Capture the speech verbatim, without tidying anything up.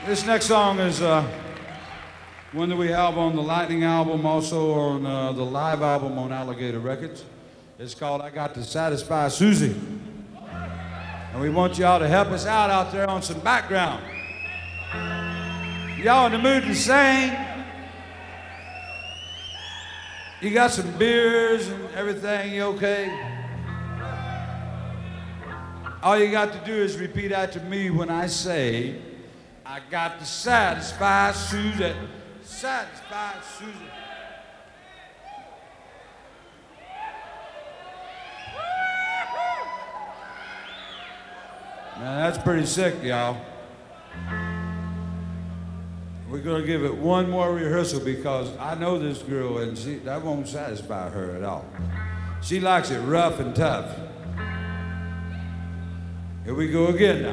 This next song is uh, one that we have on the Lightning album, also on uh, the live album on Alligator Records. It's called I Got to Satisfy Susie. And we want y'all to help us out out there on some background. Y'all in the mood to sing? You got some beers and everything, you okay? All you got to do is repeat after me when I say, I got to satisfy Susie. Satisfy Susie. Man, that's pretty sick, y'all. We're gonna give it one more rehearsal because I know this girl and she, that won't satisfy her at all. She likes it rough and tough. Here we go again now.